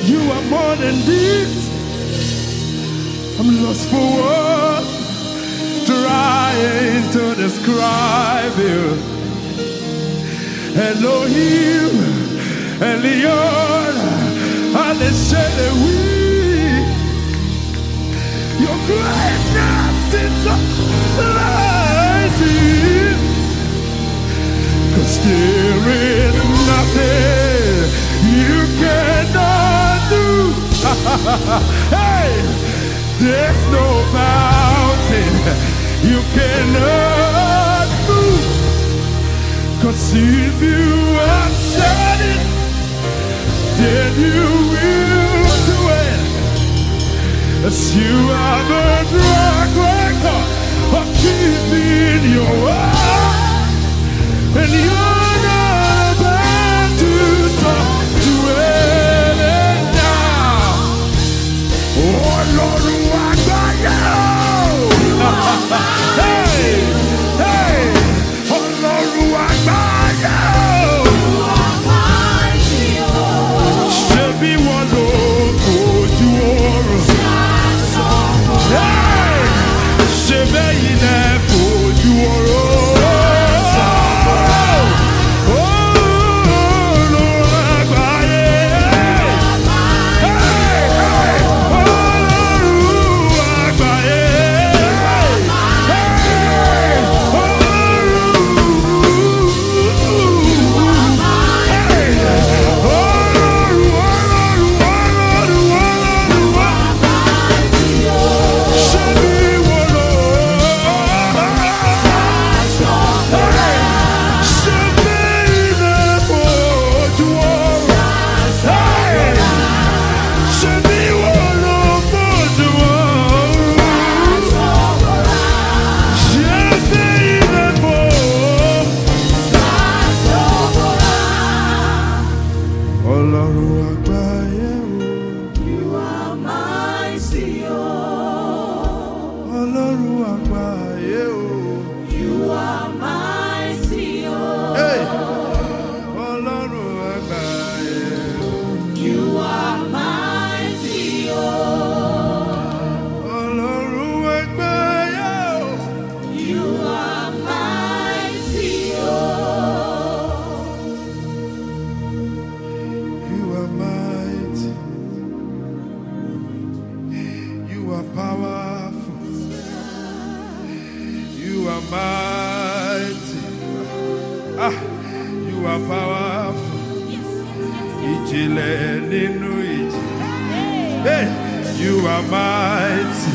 You are more than this. I'm lost for words, trying to describe you. Elohim, Elion, Aleshelewi. Your greatness is amazing. 'Cause there is nothing you cannot do. Hey, there's no mountain you cannot move. 'Cause if you have said it, then you will do it. As you have a track record of keeping your word, and you're not about to stop doing it now. Oh Lord, what about you? Hey, hey, oh Lord, what about you? Should be one Lord for you all. Hey, should be there for you all. You are powerful. Hey, you are mighty.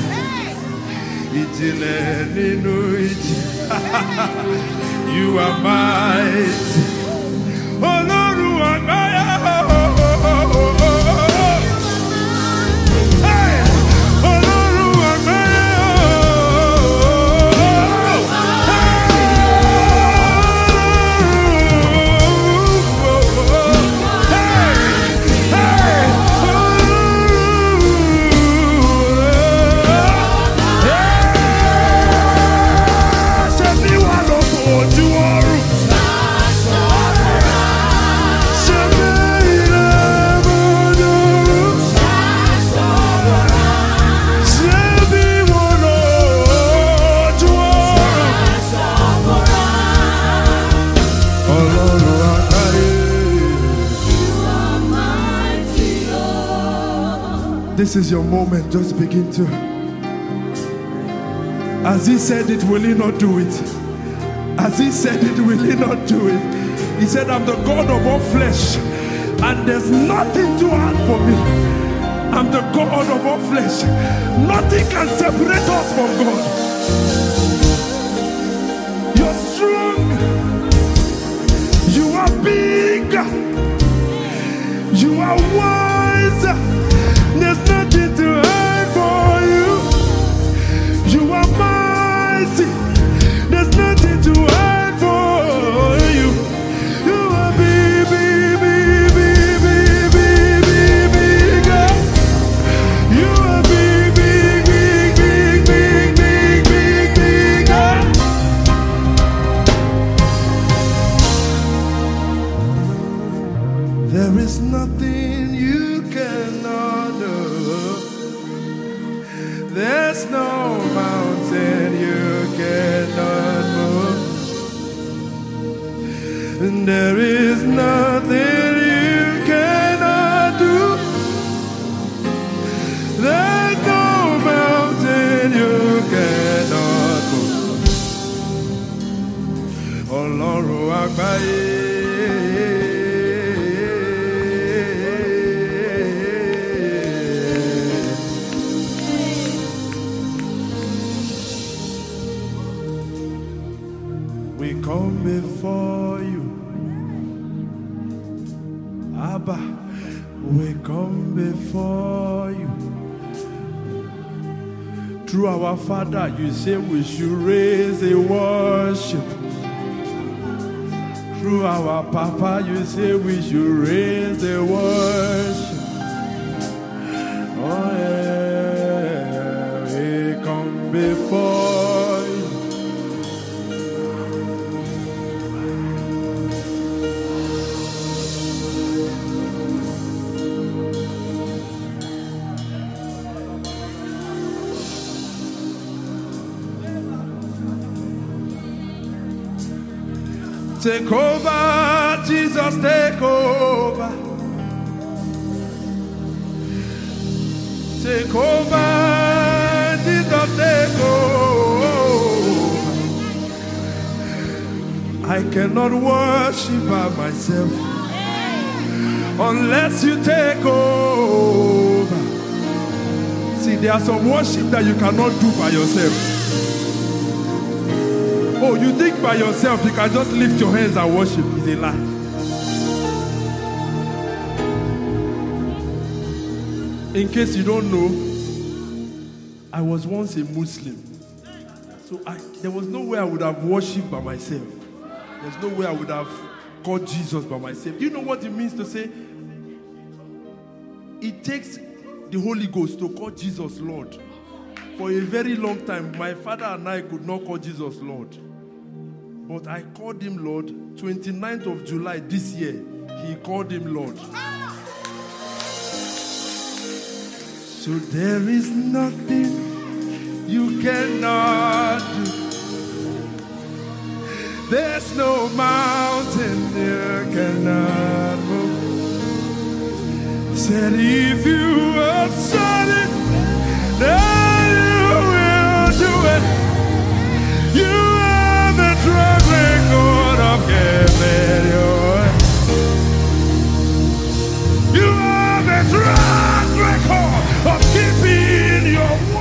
You are mighty. Oh Lord, you are mighty. This is your moment. Just begin to. As he said it, will he not do it? As he said it, will he not do it? He said, I'm the God of all flesh, and there's nothing too hard for me. I'm the God of all flesh. Nothing can separate us from God. You're strong. You are big. You are wise. There's nothing to hide for you. You are mighty. There's nothing to hide for you. You are big. You are big. There is nothing you come before you. Through our Father, you say we should raise a worship. Through our Papa, you say we should raise a worship. Oh yeah, we come before you. Take over, Jesus, take over. Take over, Jesus, take over. I cannot worship by myself unless you take over. See, there are some worship that you cannot do by yourself. Oh, you think by yourself you can just lift your hands and worship? It's a lie. In case you don't know, I was once a Muslim. So there was no way I would have worshipped by myself. There's no way I would have called Jesus by myself. Do you know what it means to say? It takes the Holy Ghost to call Jesus Lord. For a very long time, my father and I could not call Jesus Lord. But I called him Lord. 29th of July this year, he called him Lord. So there is nothing you cannot do. There's no mountain you cannot move. Said if you have said it, then you will do it. You